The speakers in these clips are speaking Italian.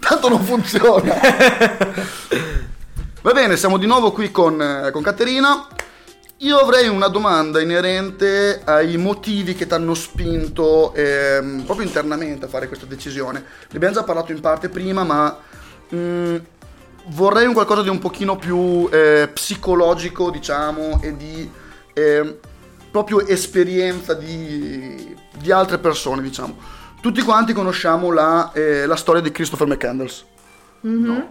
tanto non funziona. Va bene, siamo di nuovo qui con Caterina. Io avrei una domanda inerente ai motivi che ti hanno spinto proprio internamente a fare questa decisione. Ne abbiamo già parlato in parte prima, ma vorrei un qualcosa di un pochino più psicologico, diciamo, e di proprio esperienza di altre persone, diciamo. Tutti quanti conosciamo la storia di Christopher McCandless. No.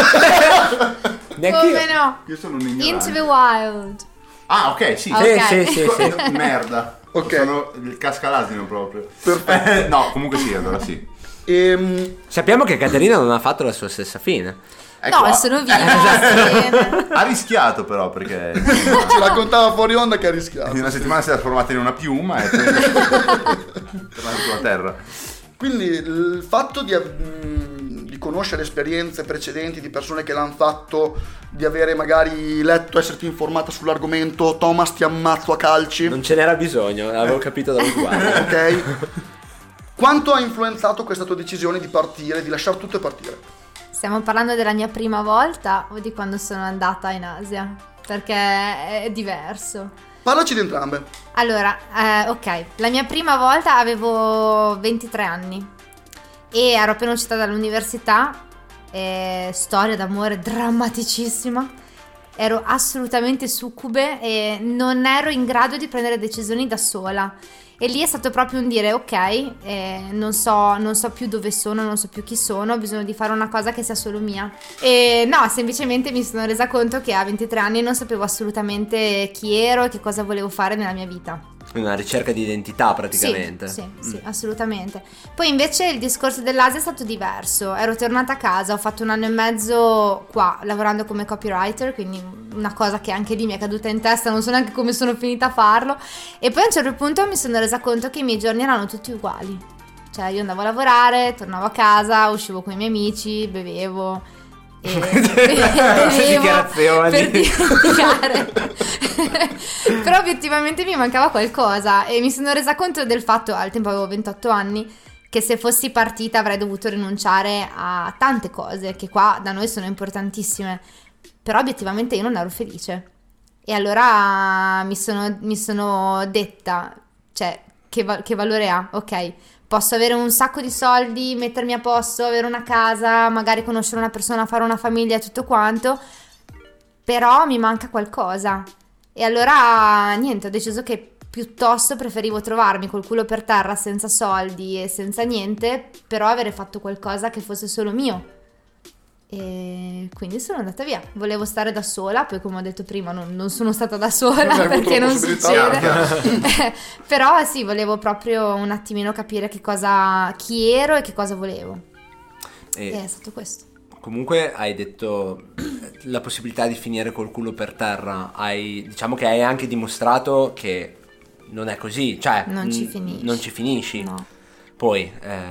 Come no? Io sono un ignorante. Into the Wild. Ah, ok, sì. Ok. Sì. Merda. Ok. Sono il cascalasino proprio. Perfetto. No, comunque sì, allora sì. Sappiamo che Caterina non ha fatto la sua stessa fine. Ecco, No, sono viva. Ha rischiato però, perché Ci raccontava fuori onda che ha rischiato. in una settimana si è trasformata in una piuma e poi tornata sulla terra. Quindi il fatto di conoscere esperienze precedenti di persone che l'hanno fatto, di avere magari letto, esserti informata sull'argomento, Thomas ti ammazzo a calci, Non ce n'era bisogno, l'avevo capito dallo sguardo. ok? Quanto ha influenzato questa tua decisione di partire, di lasciare tutto e partire? Stiamo parlando della mia prima volta o di quando sono andata in Asia? Perché è diverso. Parlaci di entrambe. Allora, ok, la mia prima volta avevo 23 anni e ero appena uscita dall'università, storia d'amore drammaticissima, ero assolutamente succube e non ero in grado di prendere decisioni da sola. E lì è stato proprio un dire ok, non so più dove sono, non so più chi sono, ho bisogno di fare una cosa che sia solo mia. E no, semplicemente mi sono resa conto che a 23 anni non sapevo assolutamente chi ero e che cosa volevo fare nella mia vita. Una ricerca di identità praticamente. Sì, assolutamente. Poi invece il discorso dell'Asia è stato diverso. Ero tornata a casa, ho fatto 1 anno e mezzo qua lavorando come copywriter, quindi una cosa che anche lì mi è caduta in testa, non so neanche come sono finita a farlo. E poi a un certo punto mi sono resa conto che i miei giorni erano tutti uguali. Cioè io andavo a lavorare, tornavo a casa, uscivo con i miei amici, bevevo Dichiarazioni. per dimenticare. Però obiettivamente mi mancava qualcosa e mi sono resa conto del fatto, al tempo avevo 28 anni, che se fossi partita avrei dovuto rinunciare a tante cose che qua da noi sono importantissime, però obiettivamente io non ero felice. E allora mi sono detta, cioè, che valore ha? Ok, posso avere un sacco di soldi, mettermi a posto, avere una casa, magari conoscere una persona, fare una famiglia, tutto quanto, però mi manca qualcosa. E allora niente, ho deciso che piuttosto preferivo trovarmi col culo per terra senza soldi e senza niente, però avere fatto qualcosa che fosse solo mio. E quindi sono andata via. Volevo stare da sola, poi come ho detto prima non sono stata da sola perché non succede. Però sì, volevo proprio un attimino capire chi ero e che cosa volevo. E è stato questo. Comunque hai detto la possibilità di finire col culo per terra, diciamo che hai anche dimostrato che non è così, cioè non ci finisci. No. Poi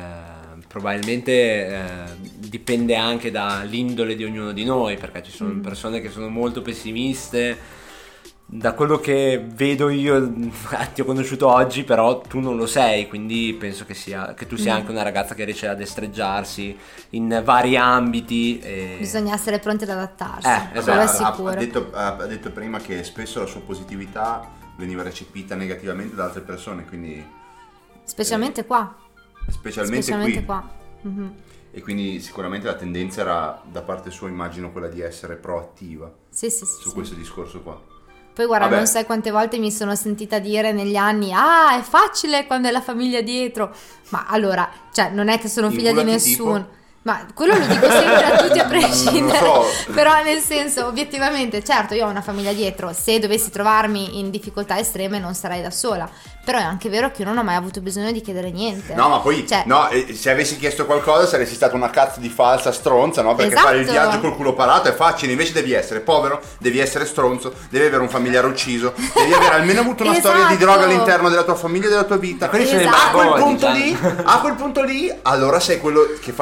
probabilmente dipende anche dall'indole di ognuno di noi, perché ci sono persone che sono molto pessimiste. Da quello che vedo io, ti ho conosciuto oggi, però tu non lo sei, quindi penso che tu sia anche una ragazza che riesce a destreggiarsi in vari ambiti. Bisogna essere pronti ad adattarsi, esatto. quello è sicuro. Ha detto prima che spesso la sua positività veniva recepita negativamente da altre persone, quindi specialmente qua. Specialmente qui. Qua. Mm-hmm. E quindi sicuramente la tendenza era da parte sua, immagino, quella di essere proattiva su questo discorso qua. Poi guarda, Vabbè. non sai quante volte mi sono sentita dire negli anni: ah, è facile quando è la famiglia dietro. Ma allora, cioè, non è che sono figlia di nessuno. Tipo? Ma quello lo dico sempre a tutti a prescindere. Non so. Però nel senso, obiettivamente, certo, io ho una famiglia dietro. Se dovessi trovarmi in difficoltà estreme non sarei da sola. Però è anche vero che io non ho mai avuto bisogno di chiedere niente. No, ma poi se avessi chiesto qualcosa saresti stata una cazzo di falsa stronza, no? Perché Esatto. fare il viaggio col culo parato è facile. Invece devi essere povero, devi essere stronzo, devi avere un familiare ucciso, devi avere almeno avuto una storia di droga all'interno della tua famiglia e della tua vita. Esatto. A quel punto lì, allora sei quello che fa il trend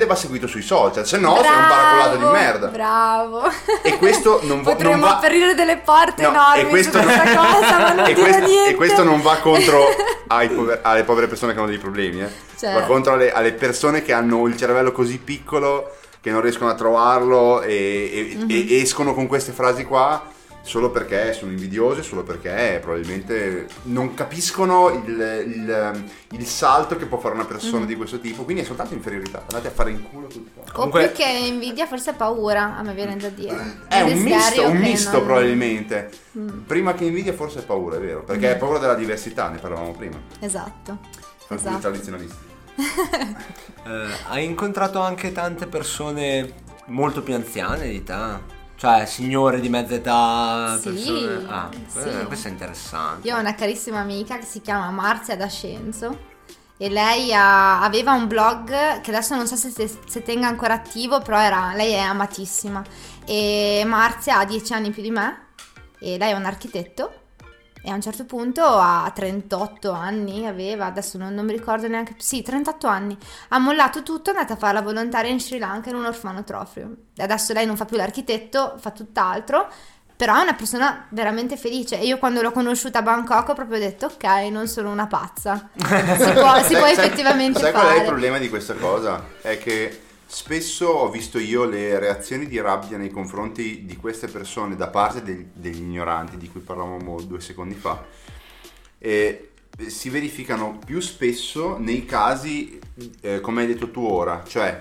va seguito sui social, se no sei un paracolato di merda. Bravo. E questo non va... Potremmo non va... aprire delle porte No, enormi e questo su questa cosa, ma non dire niente. e questo non va contro alle povere persone che hanno dei problemi, Certo. va contro alle persone che hanno il cervello così piccolo che non riescono a trovarlo e escono con queste frasi qua solo perché sono invidiose, solo perché probabilmente non capiscono il salto che può fare una persona di questo tipo, quindi è soltanto inferiorità, andate a fare in culo tutti qua. Comunque- O perché invidia, forse paura, a me viene da dire. È un desiderio misto che non- probabilmente. Prima che invidia forse è paura, è vero, perché è paura della diversità, ne parlavamo prima. Esatto. Alcuni Esatto. tradizionalisti. Hai incontrato anche tante persone molto più anziane di te? Cioè, signore di mezza età, Sì, persone... sì. Questo è interessante. Io ho una carissima amica che si chiama Marzia D'Ascenzo e lei aveva un blog che adesso non so se tenga ancora attivo, però lei è amatissima. E Marzia ha 10 anni più di me e lei è un architetto e a un certo punto a 38 anni aveva, adesso non mi ricordo neanche, sì, 38 anni, ha mollato tutto, è andata a fare la volontaria in Sri Lanka in un orfanotrofio. E adesso lei non fa più l'architetto, fa tutt'altro, però è una persona veramente felice. E io quando l'ho conosciuta a Bangkok ho proprio detto ok, non sono una pazza, si può effettivamente sai fare. qual è il problema di questa cosa? È che spesso ho visto io le reazioni di rabbia nei confronti di queste persone da parte degli ignoranti di cui parlavamo 2 secondi fa, e si verificano più spesso nei casi come hai detto tu ora, cioè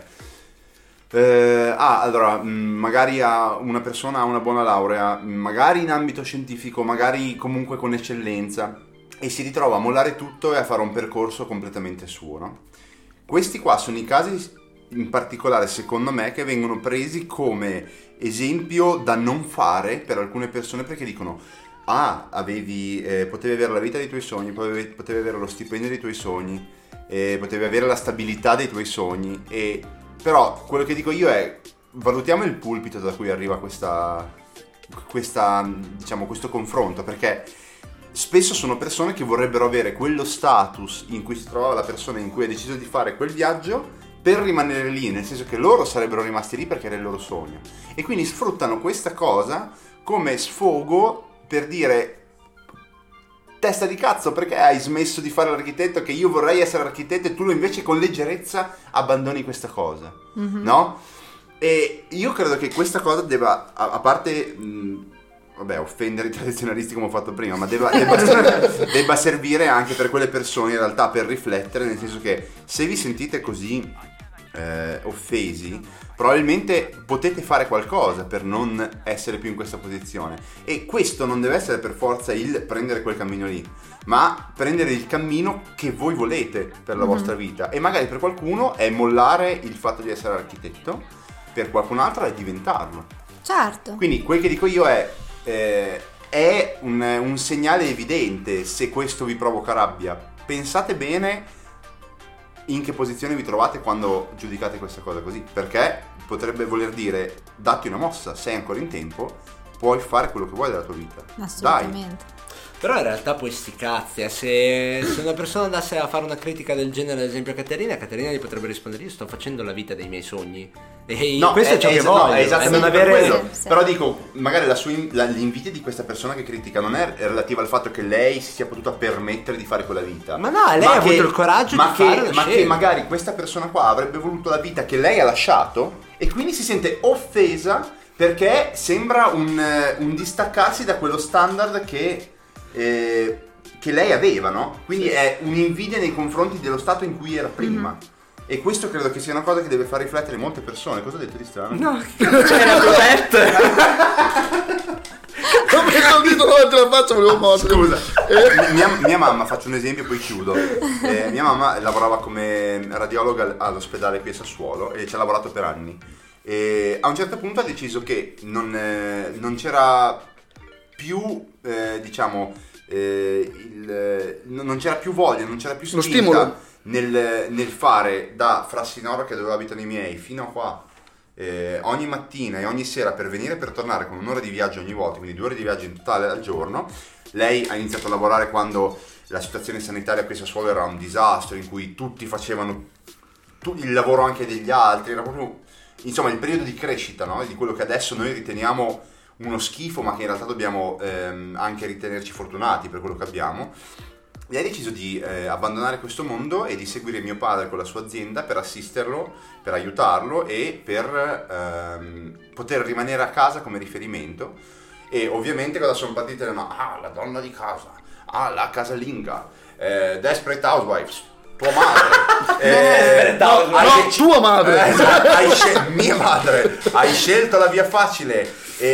allora magari una persona ha una buona laurea, magari in ambito scientifico, magari comunque con eccellenza, e si ritrova a mollare tutto e a fare un percorso completamente suo, no? Questi qua sono i casi in particolare, secondo me, che vengono presi come esempio da non fare per alcune persone, perché dicono potevi avere la vita dei tuoi sogni, potevi avere lo stipendio dei tuoi sogni, potevi avere la stabilità dei tuoi sogni, però quello che dico io è: valutiamo il pulpito da cui arriva diciamo, questo confronto, perché spesso sono persone che vorrebbero avere quello status in cui si trova la persona in cui ha deciso di fare quel viaggio per rimanere lì, nel senso che loro sarebbero rimasti lì perché era il loro sogno, e quindi sfruttano questa cosa come sfogo per dire: testa di cazzo, perché hai smesso di fare l'architetto, che io vorrei essere architetto, e tu invece con leggerezza abbandoni questa cosa, no? E io credo che questa cosa debba, a parte offendere i tradizionalisti come ho fatto prima, ma debba servire anche per quelle persone in realtà per riflettere, nel senso che se vi sentite così offesi, probabilmente potete fare qualcosa per non essere più in questa posizione, e questo non deve essere per forza il prendere quel cammino lì, ma prendere il cammino che voi volete per la vostra vita, e magari per qualcuno è mollare il fatto di essere architetto, per qualcun altro è diventarlo. Certo. Quindi quel che dico io è un segnale evidente. Se questo vi provoca rabbia, pensate bene in che posizione vi trovate quando giudicate questa cosa così, perché potrebbe voler dire: datti una mossa, sei ancora in tempo, puoi fare quello che vuoi della tua vita. Assolutamente. Però in realtà poi sti cazzi, se una persona andasse a fare una critica del genere, ad esempio a Caterina gli potrebbe rispondere: io sto facendo la vita dei miei sogni, e No, questo è ciò che voglio, no, è esattamente non per avere... quello. Sì. Però dico, magari l'invidia di questa persona che critica non è relativa al fatto che lei si sia potuta permettere di fare quella vita, Ma no, lei ha avuto il coraggio di fare una ma che scelta. magari questa persona qua avrebbe voluto la vita che lei ha lasciato, e quindi si sente offesa perché sembra un distaccarsi da quello standard che lei aveva, no? Quindi è un'invidia nei confronti dello stato in cui era prima. E questo credo che sia una cosa che deve far riflettere molte persone. Cosa ho detto di strano? No, che cazzo c'era tua detto? Come ho detto davanti alla faccia, volevo mordere. Scusa, mia mamma, faccio un esempio poi chiudo. Mia mamma lavorava come radiologa all'ospedale qui a Sassuolo e ci ha lavorato per anni. E a un certo punto ha deciso che non c'era più, non c'era più voglia, non c'era più Lo spinta stimolo. nel fare da Frassinoro, che dove abitano i miei, fino a qua, ogni mattina e ogni sera, per venire e per tornare, con un'ora di viaggio ogni volta, quindi 2 ore di viaggio in totale al giorno. Lei ha iniziato a lavorare quando la situazione sanitaria qui a Sassuolo era un disastro, in cui tutti facevano il lavoro anche degli altri, era proprio, insomma, il periodo di crescita, no? Di quello che adesso noi riteniamo uno schifo, ma che in realtà dobbiamo anche ritenerci fortunati per quello che abbiamo. E hai deciso di abbandonare questo mondo e di seguire mio padre con la sua azienda per assisterlo, per aiutarlo e per poter rimanere a casa come riferimento. E ovviamente cosa sono partite? La donna di casa, la casalinga, Desperate Housewives, tua madre, tua madre, mia madre, hai scelto la via facile.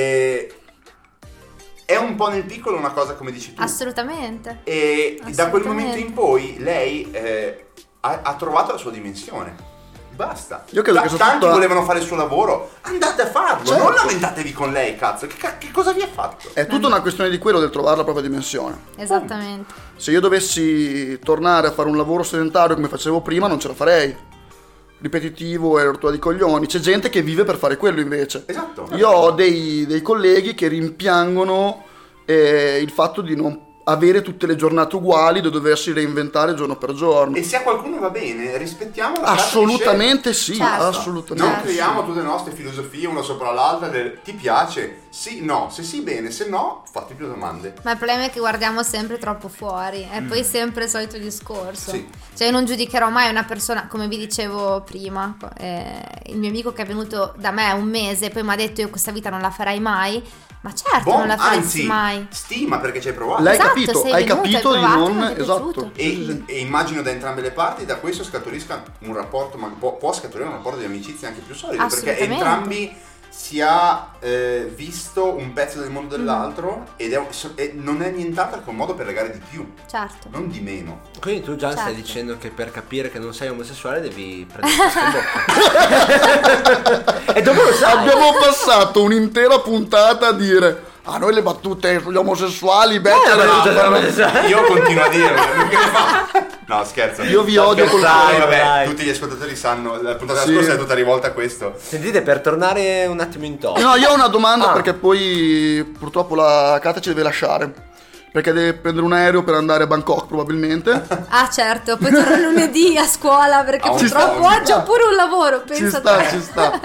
È un po' nel piccolo una cosa come dici tu. Assolutamente. E da quel momento in poi lei ha trovato la sua dimensione. Basta. Io credo che tanti volevano fare il suo lavoro, andate a farlo, certo. non lamentatevi con lei, cazzo. Che cosa vi ha fatto? È tutta una questione di quello, del trovare la propria dimensione. Esattamente. Se io dovessi tornare a fare un lavoro sedentario come facevo prima, non ce la farei. Ripetitivo e rottura di coglioni. C'è gente che vive per fare quello invece. Esatto. Io ho dei colleghi che rimpiangono il fatto di non avere tutte le giornate uguali, da doversi reinventare giorno per giorno. E se a qualcuno va bene, rispettiamo la assolutamente sì, certo. assolutamente. Non creiamo tutte le nostre filosofie una sopra l'altra del ti piace? Sì, no, se sì bene, se no fatti più domande. Ma il problema è che guardiamo sempre troppo fuori, e poi sempre il solito discorso. Sì. Cioè, io non giudicherò mai una persona, come vi dicevo prima, il mio amico che è venuto da me un mese, poi mi ha detto io questa vita non la farai mai. Ma certo, non la faresti mai. Stima perché ci hai provato. L'hai Esatto, capito, sei hai venuto, capito hai di provato, non. non ti è Esatto. piaciuto. E immagino da entrambe le parti da questo scaturisca un rapporto, ma può scaturire un rapporto di amicizia anche più solido, perché Assolutamente. entrambi si ha visto un pezzo del mondo dell'altro ed non è nient'altro che un modo per legare di più, Certo. non di meno. Quindi tu già stai Certo. dicendo che per capire che non sei omosessuale devi prendere questo in bocca. E dopo lo sai. Abbiamo passato un'intera puntata a dire noi le battute sugli omosessuali, Io continuo a dirlo, perché le fa? No, scherzo. Io vi odio col Dai, cuore. vabbè, Dai. tutti gli ascoltatori sanno, la puntata Sì. scorsa è tutta rivolta a questo. Sentite, per tornare un attimo in tono. No, io ho una domanda Ah. perché poi purtroppo la Kata ci deve lasciare. Perché deve prendere un aereo per andare a Bangkok probabilmente. Ah certo, poi torno lunedì a scuola perché Ci purtroppo sta, oggi ho pure un lavoro, Ci pensa sta, te. ci sta.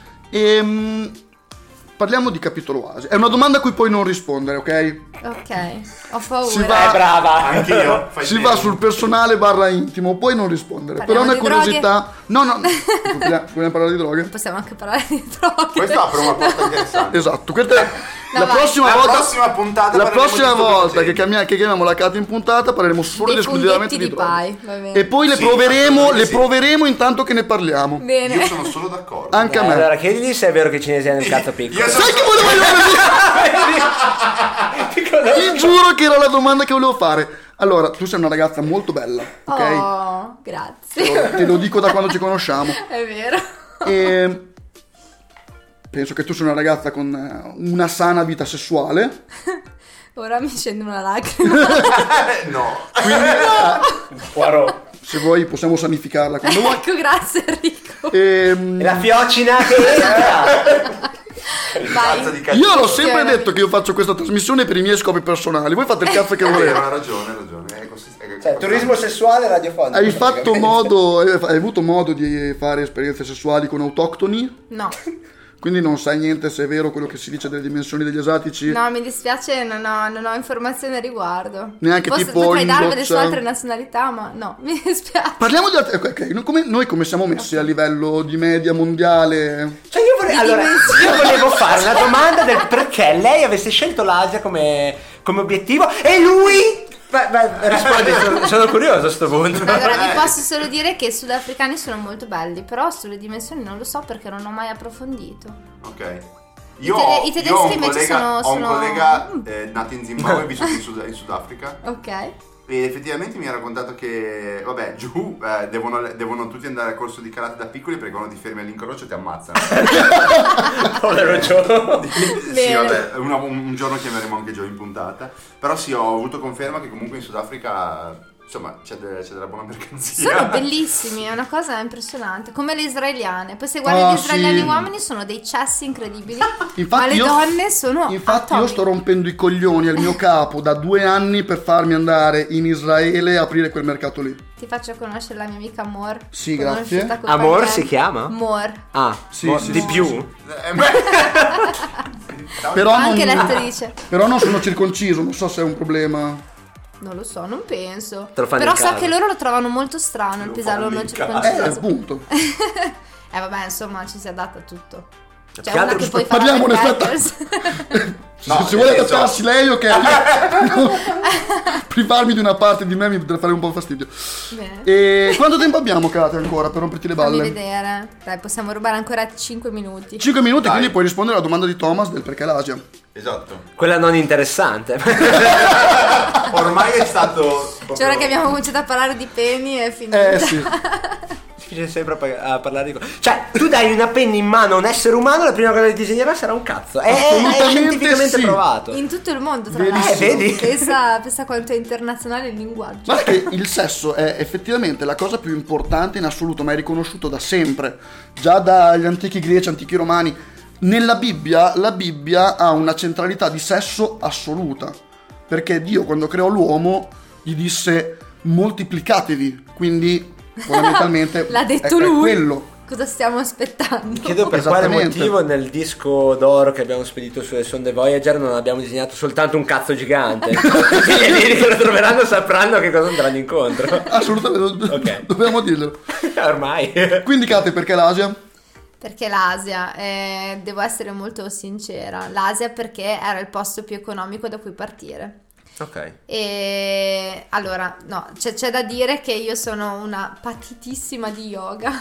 Parliamo di capitolo Asia. È una domanda a cui puoi non rispondere, ok? Ok, ho paura. Si va- Brava. Anch'io. fai Si bene. va sul personale / intimo, puoi non rispondere. Parliamo Però è una di curiosità. No. Vogliamo parlare di droghe? Possiamo anche parlare di droghe. Questo apre una porta interessante. Esatto. Questa è la vai. prossima La volta. prossima puntata La parleremo prossima di volta che stupefacenti. chiamiamo la Kata in puntata parleremo solo ed Dei esclusivamente funghetti di droghe. di pie, va bene. E poi le Sì, proveremo assolutamente sì. intanto che ne parliamo. Bene. Io sono solo d'accordo. Anche a me. Allora, chiedigli se è vero che i cinesi hanno il cazzo piccolo. Io sono Sai che volevo Ti giuro che era la domanda che volevo fare. Allora, tu sei una ragazza molto bella, ok? Oh, grazie. Te lo dico da quando ci conosciamo. È vero. E penso che tu sia una ragazza con una sana vita sessuale. Ora mi scende una lacrima. no. Poirot. Se vuoi possiamo sanificarla quando vuoi. Ecco, grazie Enrico. E la fiocina che entra. Cazzo di cazzo. Io l'ho sempre detto che io faccio questa trasmissione per i miei scopi personali. Voi fate il cazzo che volete. Ha ragione, ha ragione. Cioè, turismo sessuale radiofonico. Hai avuto modo di fare esperienze sessuali con autoctoni? No, Quindi non sai niente se è vero quello che si dice delle dimensioni degli asiatici? no, mi dispiace, non ho informazioni a riguardo. Neanche tipo potrei in darvele su doccia? altre nazionalità, ma no, mi dispiace. Parliamo di altri. Ok, noi come siamo messi a livello di media mondiale? Cioè, io volevo fare una domanda del perché lei avesse scelto l'Asia come obiettivo e lui. Rispondi, sono curioso a sto punto. Allora vi posso solo dire che i sudafricani sono molto belli, però sulle dimensioni non lo so perché non ho mai approfondito. Ok. I Io ho tedeschi un invece collega, ho un sono- collega nato in Zimbabwe e vissuto in Sudafrica. Ok. E effettivamente mi ha raccontato che, vabbè, giù devono tutti andare al corso di karate da piccoli perché quando ti fermi all'incrocio ti ammazzano. Povero Joe. Sì, Bene. vabbè, un giorno chiameremo anche Joe in puntata. Però sì, ho avuto conferma che comunque in Sudafrica insomma c'è della buona mercanzia. Sono bellissimi, è una cosa impressionante, come le israeliane. Poi se guardi gli israeliani uomini sono dei cessi incredibili, ma le donne sono Infatti io atomi. sto rompendo i coglioni al mio capo da 2 anni per farmi andare in Israele e aprire quel mercato lì. Ti faccio conoscere la mia amica Mor. Sì, grazie. Conosciuta con Amor Pagliari. si chiama? Mor. Ah, Sì, sì, di sì, più? sì. Però Anche non, l'attrice. però non sono circonciso, non so se è un problema. Non lo so, non penso. Te lo fanno Però in so casa. che loro lo trovano molto strano il pisello non circonciso. Appunto. Vabbè, insomma, ci si adatta a tutto. C'è Che una altro- che poi fa Parliamone, la aspetta. Packers. Se vuole adattarsi lei, ok. Privarmi di una parte di me mi potrebbe fare un po' fastidio. Bene. E quanto tempo abbiamo, Kate, ancora per romperti le Fammi balle? vedere. Dai, possiamo rubare ancora 5 minuti. 5 minuti, Dai. quindi puoi rispondere alla domanda di Thomas del perché l'Asia. Esatto. Quella non interessante. Ormai è stato Cioè, ora che abbiamo cominciato a parlare di peni è finito. Sì. Si finisce sempre a parlare di cioè, tu dai una penna in mano a un essere umano, la prima cosa che disegnerà sarà un cazzo. È Assolutamente scientificamente sì. provato. In tutto il mondo, tra Verissimo. l'altro. Vedi? Pensa quanto è internazionale il linguaggio. Guarda che il sesso è effettivamente la cosa più importante in assoluto, ma è riconosciuto da sempre, già dagli antichi greci, antichi romani. Nella Bibbia, la Bibbia ha una centralità di sesso assoluta, perché Dio quando creò l'uomo gli disse moltiplicatevi, quindi fondamentalmente L'ha detto è lui. quello. Cosa stiamo aspettando? Chiedo per quale Esattamente. motivo nel disco d'oro che abbiamo spedito sulle sonde Voyager non abbiamo disegnato soltanto un cazzo gigante. Gli alieni che lo troveranno sapranno che cosa andranno incontro. Assolutamente, Ok. dobbiamo dirlo. Ormai. Quindi Kate, perché l'Asia? Perché l'Asia, devo essere molto sincera, l'Asia perché era il posto più economico da cui partire. Ok. E allora, no, c'è da dire che io sono una patitissima di yoga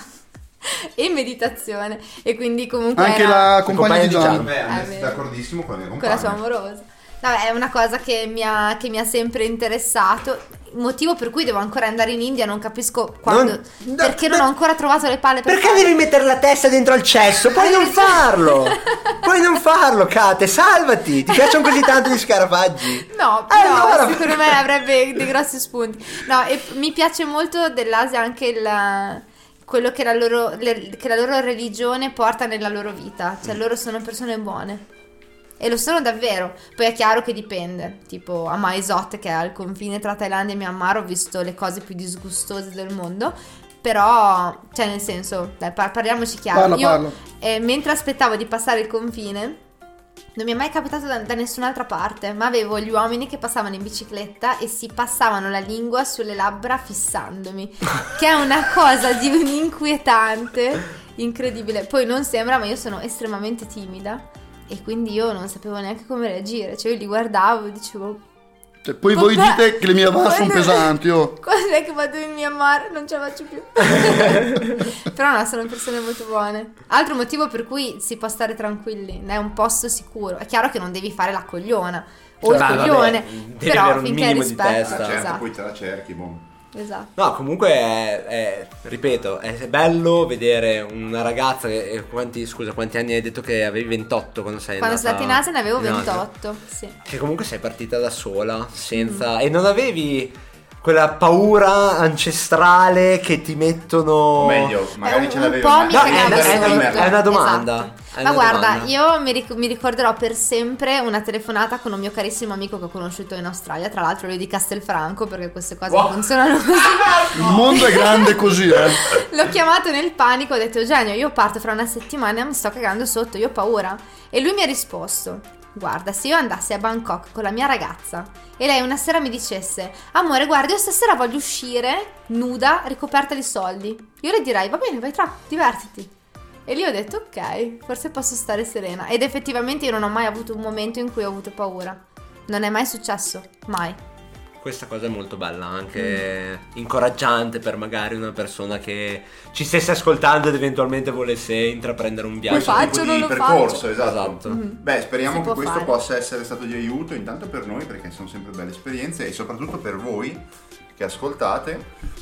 e meditazione e quindi comunque Anche era la compagna di Gian. Beh, bene. sei d'accordissimo con le con la sua compagne. amorosa. Vabbè, è una cosa che mi ha sempre interessato. Motivo per cui devo ancora andare in India, non capisco quando. Perché non ho ancora trovato le palle per Perché farlo. devi mettere la testa dentro al cesso? Puoi non farlo! Puoi non farlo, Kate, salvati! Ti piacciono così tanto gli scarafaggi? No, allora- secondo me avrebbe dei grossi spunti. No, e mi piace molto dell'Asia anche quello che la loro religione porta nella loro vita. Cioè loro sono persone buone. E lo sono davvero. Poi è chiaro che dipende. Tipo a Maisot, che è al confine tra Thailandia e Myanmar, ho visto le cose più disgustose del mondo. Però, cioè nel senso, dai, parliamoci chiaro. Parla. Mentre aspettavo di passare il confine, non mi è mai capitato da nessun'altra parte, ma avevo gli uomini che passavano in bicicletta e si passavano la lingua sulle labbra fissandomi, che è una cosa di un inquietante, incredibile. Poi non sembra, ma io sono estremamente timida e quindi io non sapevo neanche come reagire, cioè io li guardavo e dicevo... Cioè, poi voi Vabbè, dite che le mie avanze sono quando- pesanti, oh. Quando è che vado in Myanmar non ce la faccio più. Però no, sono persone molto buone. Altro motivo per cui si può stare tranquilli, è un posto sicuro. È chiaro che non devi fare la cogliona o il Vabbè, coglione, devi però avere un finché minimo di rispetto. testa. Certo, Esatto, poi te la cerchi, boh. esatto. No, comunque ripeto, è bello vedere una ragazza che quanti anni hai detto che avevi? 28 quando sei Quando sono andata stata in Asia ne avevo in Asia? 28, sì. Che comunque sei partita da sola, senza... E non avevi quella paura ancestrale che ti mettono... O meglio, magari un ce l'avevi. po' mi No, cagava è una domanda. Esatto. È Ma una guarda, domanda. io mi ricorderò per sempre una telefonata con un mio carissimo amico che ho conosciuto in Australia, tra l'altro lui di Castelfranco, perché queste cose Wow. funzionano così. Il mondo è grande così, L'ho chiamato nel panico, ho detto Eugenio, io parto fra una settimana, mi sto cagando sotto, io ho paura. E lui mi ha risposto: guarda, se io andassi a Bangkok con la mia ragazza e lei una sera mi dicesse amore guarda io stasera voglio uscire nuda ricoperta di soldi, io le direi va bene vai tra, divertiti. E lì ho detto ok, forse posso stare serena. Ed effettivamente io non ho mai avuto un momento in cui ho avuto paura. Non è mai successo, mai. Questa cosa è molto bella, anche incoraggiante per magari una persona che ci stesse ascoltando ed eventualmente volesse intraprendere un viaggio. Lo faccio, Tipo non di lo percorso, faccio. esatto. Esatto. Beh, speriamo Si che può questo fare. possa essere stato di aiuto intanto per noi, perché sono sempre belle esperienze, e soprattutto per voi che ascoltate,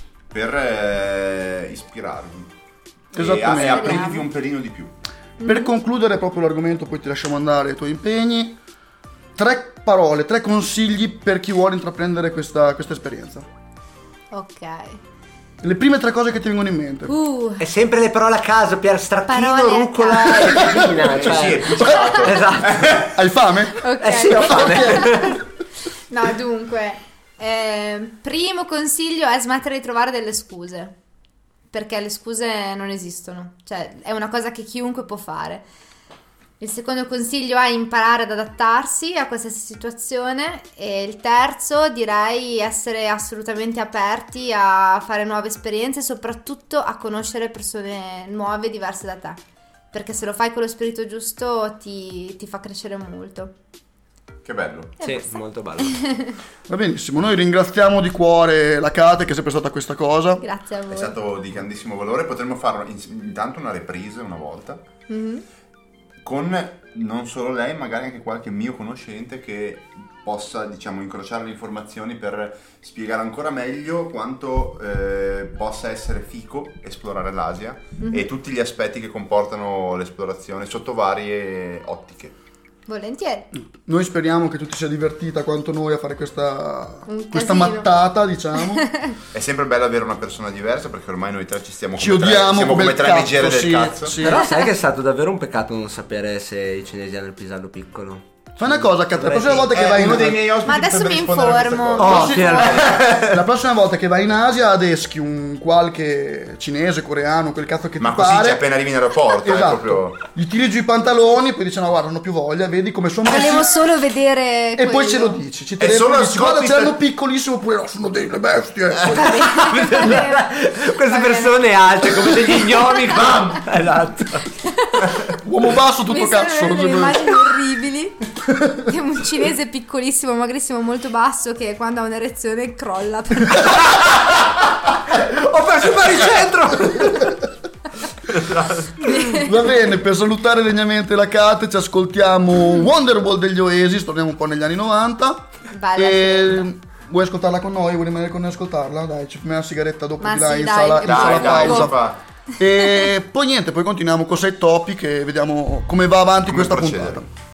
per ispirarvi Esattamente. e aprirvi un pelino di più. Per concludere proprio l'argomento, poi ti lasciamo andare ai tuoi impegni. 3 parole, 3 consigli per chi vuole intraprendere questa esperienza. Ok. Le prime 3 cose che ti vengono in mente. È sempre le parole a caso, Pier Stracchino, Parole a rucola caso. e pepina, Sì, cioè. è pizzicato. Esatto. Hai fame? Ok. Sì, ho fame. No, dunque, primo consiglio è smettere di trovare delle scuse, perché le scuse non esistono, cioè è una cosa che chiunque può fare. Il secondo consiglio è imparare ad adattarsi a qualsiasi situazione, e il terzo direi essere assolutamente aperti a fare nuove esperienze e soprattutto a conoscere persone nuove e diverse da te, perché se lo fai con lo spirito giusto ti fa crescere molto. Che bello. Sì, molto bello. Va benissimo, noi ringraziamo di cuore la Kate che è sempre stata questa cosa. Grazie a È voi. stato di grandissimo valore. Potremmo farlo intanto una reprise una volta. Mhm. Con non solo lei, magari anche qualche mio conoscente che possa, diciamo, incrociare le informazioni per spiegare ancora meglio quanto possa essere fico esplorare l'Asia e tutti gli aspetti che comportano l'esplorazione sotto varie ottiche. Volentieri. Noi speriamo che tu ti sia divertita quanto noi a fare questa Un questa casino. mattata, diciamo. È sempre bello avere una persona diversa perché ormai noi tre ci stiamo Ci come odiamo siamo come il tre cazzo, megere del sì, cazzo. sì. Però sai che è stato davvero un peccato non sapere se i cinesi hanno il pisello piccolo. Fai una cosa, Kate, la prossima volta che vai in uno dei Asia, miei ospiti Ma adesso potrebbe mi rispondere a questa informo. cosa. Oh, sì, Pier- la prossima volta che vai in Asia adeschi un qualche cinese, coreano, quel cazzo che Ma ti così pare. appena arrivi in aeroporto è Esatto. proprio... Gli tiri giù i pantaloni, poi dici no guarda non ho più voglia, vedi come sono messi. Volevo solo vedere E poi quello. ce lo dici, ci È telefoni solo e dici guarda scopri ce l'hanno per- piccolissimo oppure no sono delle bestie. Queste persone alte come degli gnomi. Esatto. Uomo basso tutto Mi sono cazzo. venute delle immagini orribili. È un cinese piccolissimo, magrissimo, molto basso che quando ha un'erezione crolla. Ho perso il baricentro. Va bene, per salutare degnamente la Kate ci ascoltiamo Wonderwall degli Oasis, torniamo un po' negli anni 90. Bella E scelta. vuoi ascoltarla con noi? Vuoi rimanere con noi a ascoltarla? Dai, ci fumiamo una sigaretta dopo Ma di là sì, in dai, sala, che in sala Dai, pausa. si fa. E poi niente, poi continuiamo con 6 topic e vediamo come va avanti Come questa procedere. puntata.